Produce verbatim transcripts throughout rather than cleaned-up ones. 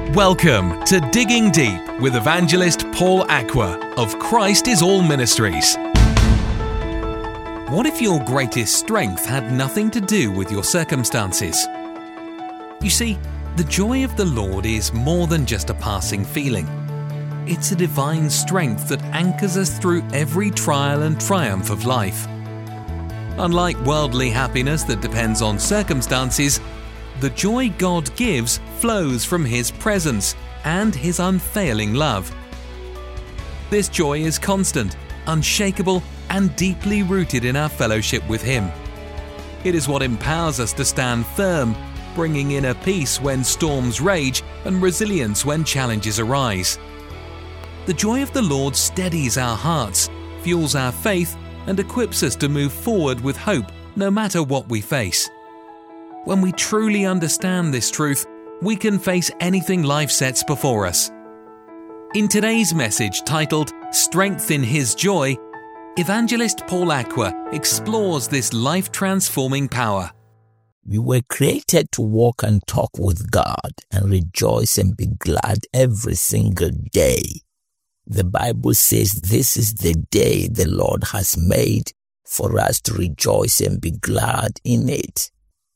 Welcome to Digging Deep with Evangelist Paul Aqua of Christ is All Ministries. What if your greatest strength had nothing to do with your circumstances? You see, the joy of the Lord is more than just a passing feeling. It's a divine strength that anchors us through every trial and triumph of life. Unlike worldly happiness that depends on circumstances, the joy God gives flows from His presence and His unfailing love. This joy is constant, unshakable, and deeply rooted in our fellowship with Him. It is what empowers us to stand firm, bringing inner peace when storms rage and resilience when challenges arise. The joy of the Lord steadies our hearts, fuels our faith, and equips us to move forward with hope no matter what we face. When we truly understand this truth, we can face anything life sets before us. In today's message titled Strength in His Joy, Evangelist Paul Aqua explores this life-transforming power. We were created to walk and talk with God and rejoice and be glad every single day. The Bible says this is the day the Lord has made for us to rejoice and be glad in it.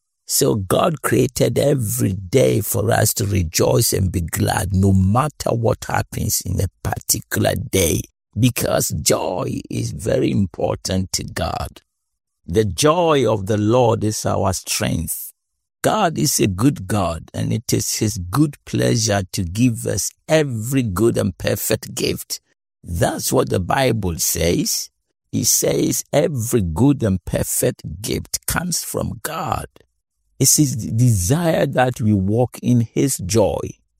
So God created every day for us to rejoice and be glad no matter what happens in a particular day, because joy is very important to God. The joy of the Lord is our strength. God is a good God, and it is His good pleasure to give us every good and perfect gift. That's what the Bible says. It says every good and perfect gift comes from God. It's His desire that we walk in His joy.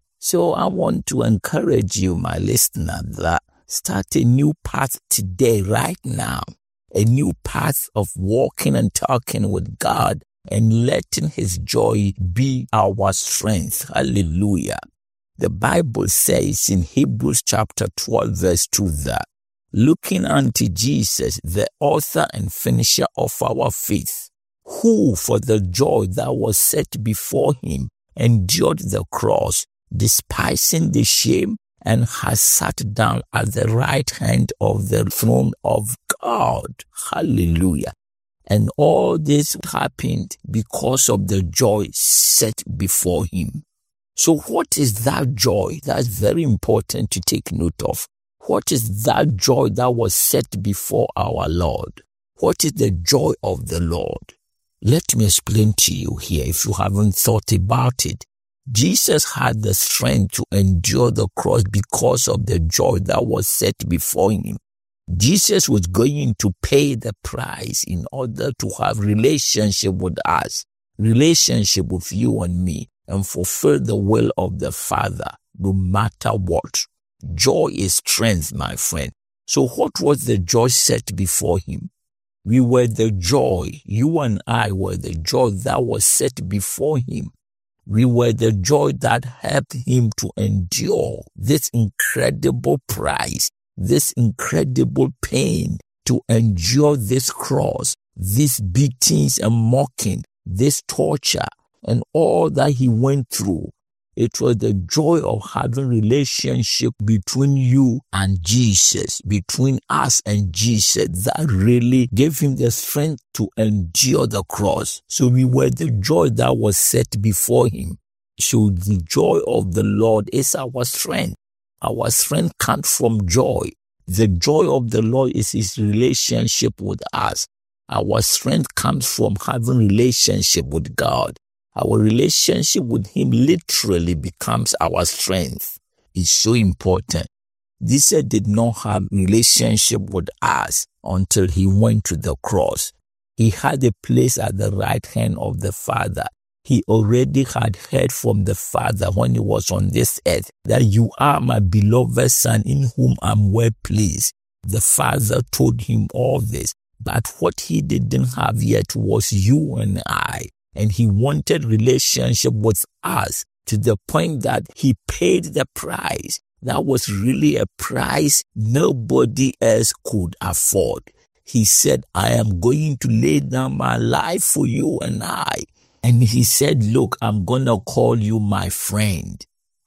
So I want to encourage you, my listener, that start a new path today, right now. A new path of walking and talking with God and letting His joy be our strength. Hallelujah. The Bible says in Hebrews chapter twelve verse two that, looking unto Jesus, the author and finisher of our faith, who for the joy that was set before Him endured the cross, despising the shame, and has sat down at the right hand of the throne of God. Hallelujah. And all this happened because of the joy set before Him. So what is that joy? That's very important to take note of. What is that joy that was set before our Lord? What is the joy of the Lord? Let me explain to you here if you haven't thought about it. Jesus had the strength to endure the cross because of the joy that was set before Him. Jesus was going to pay the price in order to have relationship with us, relationship with you and me, and fulfill the will of the Father, no matter what. Joy is strength, my friend. So what was the joy set before Him? We were the joy, you and I were the joy that was set before Him. We were the joy that helped Him to endure this incredible price, this incredible pain, to endure this cross, these beatings and mocking, this torture, and all that He went through. It was the joy of having relationship between you and Jesus, between us and Jesus, that really gave Him the strength to endure the cross. So we were the joy that was set before Him. So the joy of the Lord is our strength. Our strength comes from joy. The joy of the Lord is His relationship with us. Our strength comes from having relationship with God. Our relationship with Him literally becomes our strength. It's so important. Jesus did not have relationship with us until He went to the cross. He had a place at the right hand of the Father. He already had heard from the Father when He was on this earth that you are my beloved Son in whom I'm well pleased. The Father told Him all this, but what He didn't have yet was you and I. And He wanted relationship with us to the point that He paid the price. That was really a price nobody else could afford. He said, I am going to lay down my life for you and I. And He said, look, I'm going to call you my friend.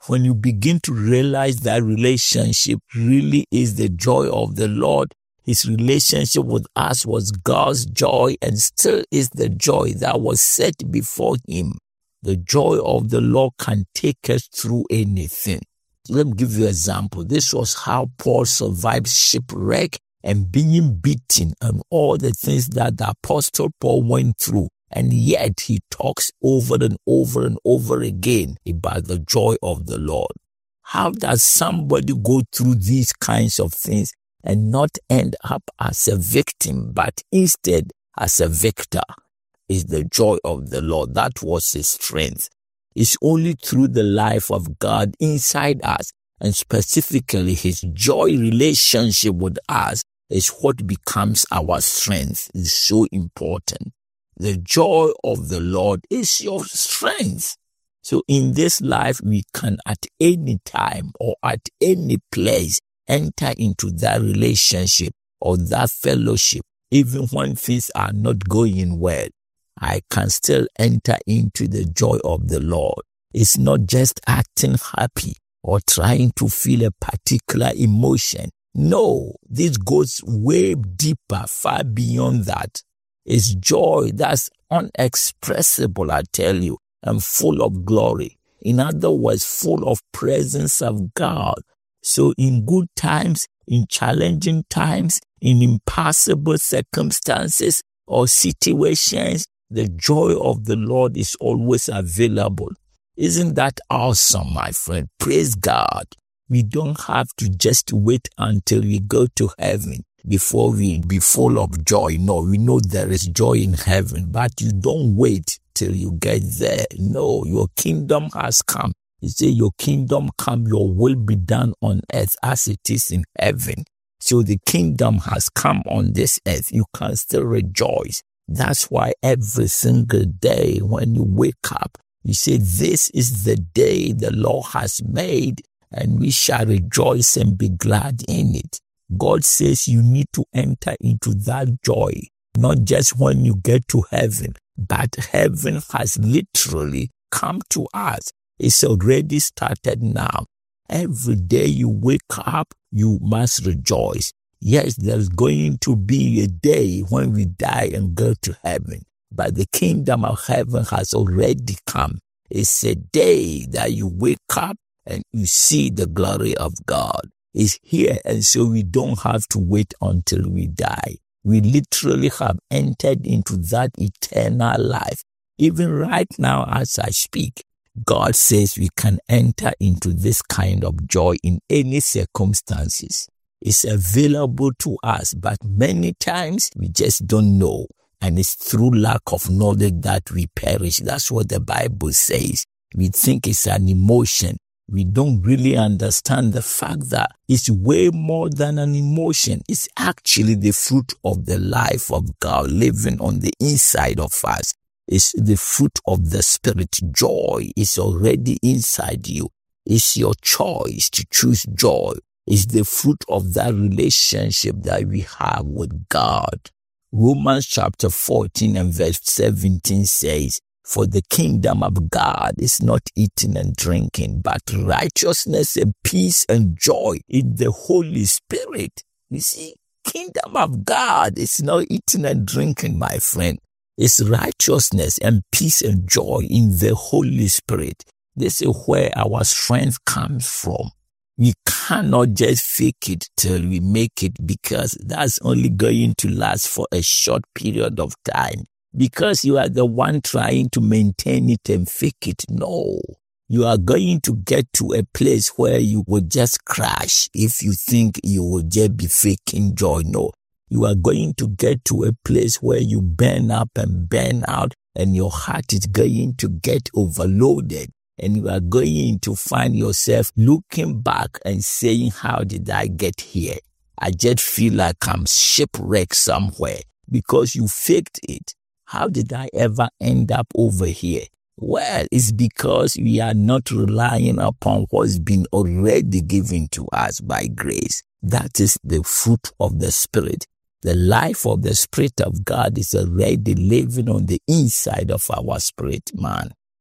when you begin to realize that relationship really is the joy of the Lord, his relationship with us was God's joy and still is the joy that was set before him. The joy of the Lord can take us through anything. Let me give you an example. This was how Paul survived shipwreck and being beaten and all the things that the Apostle Paul went through. And yet he talks over and over and over again about the joy of the Lord. How does somebody go through these kinds of things and not end up as a victim, but instead as a victor? Is the joy of the Lord. That was his strength. It's only through the life of God inside us, and specifically his joy relationship with us, is what becomes our strength. It's so important. The joy of the Lord is your strength. So in this life, we can at any time or at any place enter into that relationship or that fellowship, even when things are not going well. I can still enter into the joy of the Lord. It's not just acting happy or trying to feel a particular emotion. No, this goes way deeper, far beyond that. It's joy that's unexpressible, I tell you, and full of glory. In other words, full of presence of God. So in good times, in challenging times, in impossible circumstances or situations, the joy of the Lord is always available. Isn't that awesome, my friend? Praise God. We don't have to just wait until we go to heaven before we be full of joy. No, we know there is joy in heaven, but you don't wait till you get there. No, your kingdom has come. You say your kingdom come, your will be done on earth as it is in heaven. So the kingdom has come on this earth. You can still rejoice. That's why every single day when you wake up, you say, this is the day the Lord has made, and we shall rejoice and be glad in it. God says you need to enter into that joy, not just when you get to heaven, but heaven has literally come to us. It's already started now. Every day you wake up, you must rejoice. Yes, there's going to be a day when we die and go to heaven, but the kingdom of heaven has already come. It's a day that you wake up and you see the glory of God. It's here, and so we don't have to wait until we die. We literally have entered into that eternal life. Even right now as I speak, God says we can enter into this kind of joy in any circumstances. It's available to us, but many times we just don't know. And it's through lack of knowledge that we perish. That's what the Bible says. We think it's an emotion. We don't really understand the fact that it's way more than an emotion. It's actually the fruit of the life of God living on the inside of us. It's the fruit of the Spirit. Joy is already inside you. It's your choice to choose joy. It's the fruit of that relationship that we have with God. Romans chapter fourteen and verse seventeen says, for the kingdom of God is not eating and drinking, but righteousness and peace and joy in the Holy Spirit. You see, kingdom of God is not eating and drinking, my friend. It's righteousness and peace and joy in the Holy Spirit. This is where our strength comes from. We cannot just fake it till we make it, because that's only going to last for a short period of time. Because you are the one trying to maintain it and fake it. No, you are going to get to a place where you will just crash if you think you will just be faking joy. No, you are going to get to a place where you burn up and burn out, and your heart is going to get overloaded. And you are going to find yourself looking back and saying, how did I get here? I just feel like I'm shipwrecked somewhere because you faked it. How did I ever end up over here? Well, it's because we are not relying upon what's been already given to us by grace. That is the fruit of the Spirit. The life of the Spirit of God is already living on the inside of our spirit, man.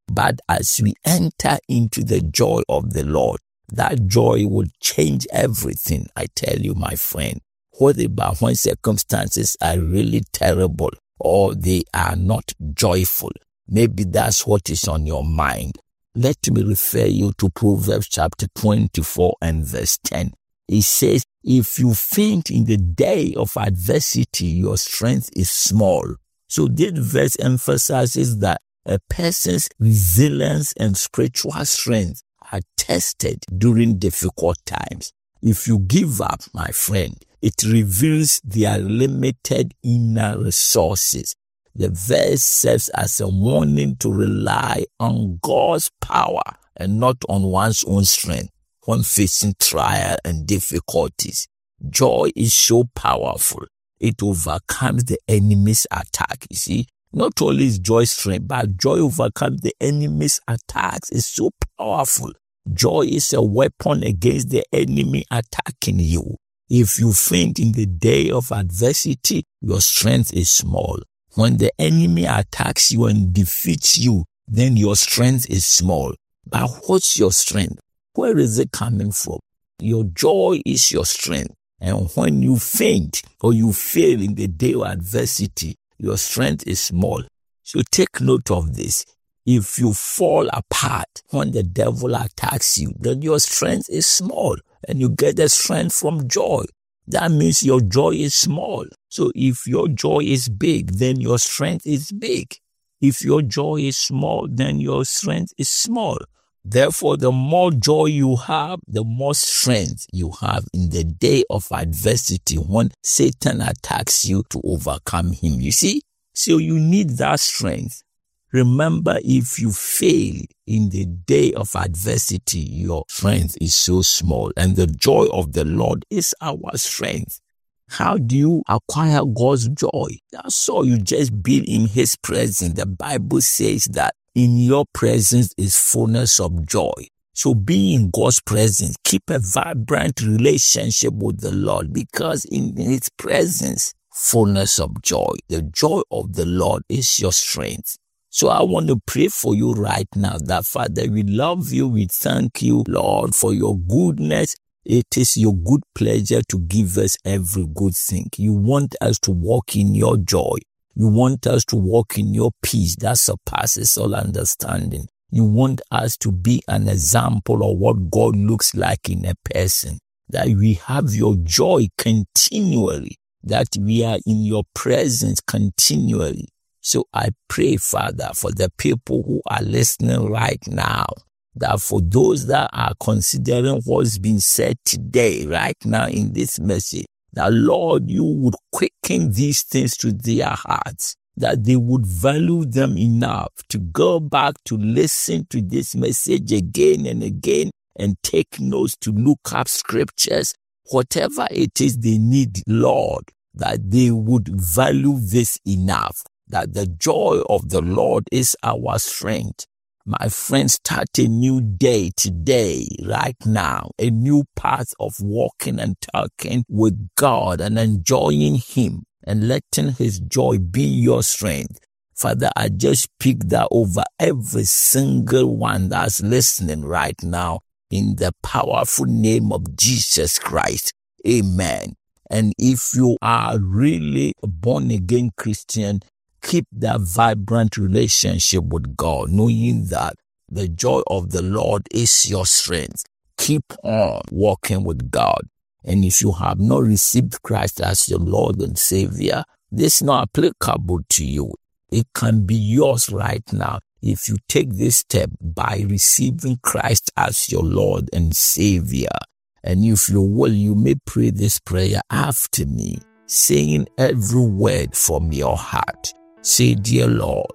But as we enter into the joy of the Lord, that joy will change everything. I tell you, my friend, whatever when circumstances are really terrible or they are not joyful, maybe that's what is on your mind. Let me refer you to Proverbs chapter twenty-four and verse ten. It says, if you faint in the day of adversity, your strength is small. So this verse emphasizes that a person's resilience and spiritual strength are tested during difficult times. If you give up, my friend, it reveals their limited inner resources. The verse serves as a warning to rely on God's power and not on one's own strength when facing trial and difficulties. Joy is so powerful. It overcomes the enemy's attack. You see, not only is joy strength, but joy overcomes the enemy's attacks. It's so powerful. Joy is a weapon against the enemy attacking you. If you faint in the day of adversity, your strength is small. When the enemy attacks you and defeats you, then your strength is small. But what's your strength? Where is it coming from? Your joy is your strength. And when you faint or you fail in the day of adversity, your strength is small. So take note of this. If you fall apart when the devil attacks you, then your strength is small and you get the strength from joy. That means your joy is small. So if your joy is big, then your strength is big. If your joy is small, then your strength is small. Therefore, the more joy you have, the more strength you have in the day of adversity when Satan attacks you to overcome him. You see? So you need that strength. Remember, if you fail in the day of adversity, your strength is so small, and the joy of the Lord is our strength. How do you acquire God's joy? That's all. You just be in his presence. The Bible says that in your presence is fullness of joy. So be in God's presence. Keep a vibrant relationship with the Lord, because in his presence, fullness of joy. The joy of the Lord is your strength. So I want to pray for you right now that, Father, we love you. We thank you, Lord, for your goodness. It is your good pleasure to give us every good thing. You want us to walk in your joy. You want us to walk in your peace that surpasses all understanding. You want us to be an example of what God looks like in a person, that we have your joy continually, that we are in your presence continually. So I pray, Father, for the people who are listening right now, that for those that are considering what's been said today, right now in this message, that, Lord, you would quicken these things to their hearts, that they would value them enough to go back to listen to this message again and again and take notes, to look up scriptures, whatever it is they need, Lord, that they would value this enough, that the joy of the Lord is our strength. My friends, start a new day today, right now, a new path of walking and talking with God and enjoying him and letting his joy be your strength. Father, I just speak that over every single one that's listening right now in the powerful name of Jesus Christ. Amen. And if you are really a born-again Christian, keep that vibrant relationship with God, knowing that the joy of the Lord is your strength. Keep on walking with God. And if you have not received Christ as your Lord and Savior, this is not applicable to you. It can be yours right now if you take this step by receiving Christ as your Lord and Savior. And if you will, you may pray this prayer after me, saying every word from your heart. Say, dear Lord,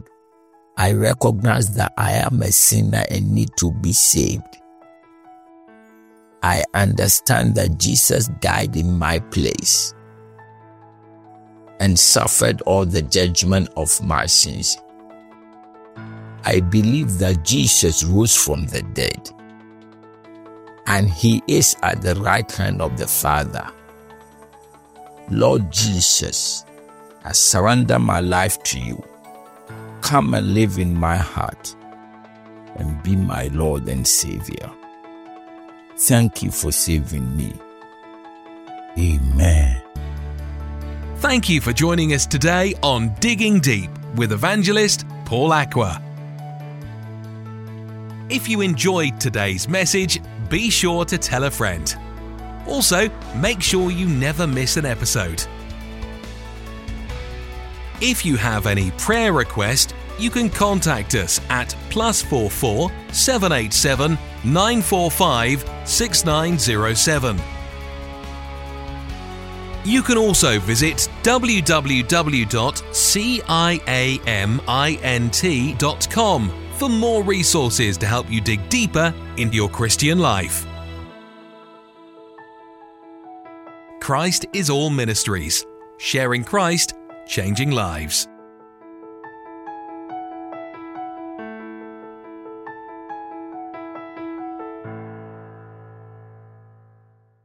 I recognize that I am a sinner and need to be saved. I understand that Jesus died in my place and suffered all the judgment of my sins. I believe that Jesus rose from the dead and he is at the right hand of the Father. Lord Jesus, I surrender my life to you. Come and live in my heart. and be my Lord and Savior. Thank you for saving me. Amen. Thank you for joining us today on Digging Deep with Evangelist Paul Aqua. If you enjoyed today's message, be sure to tell a friend. Also, make sure you never miss an episode. If you have any prayer request, you can contact us at plus four four seven eight seven nine four five six nine zero seven. You can also visit w w w dot ciamint dot com for more resources to help you dig deeper into your Christian life. Christ is All Ministries, sharing Christ, changing lives.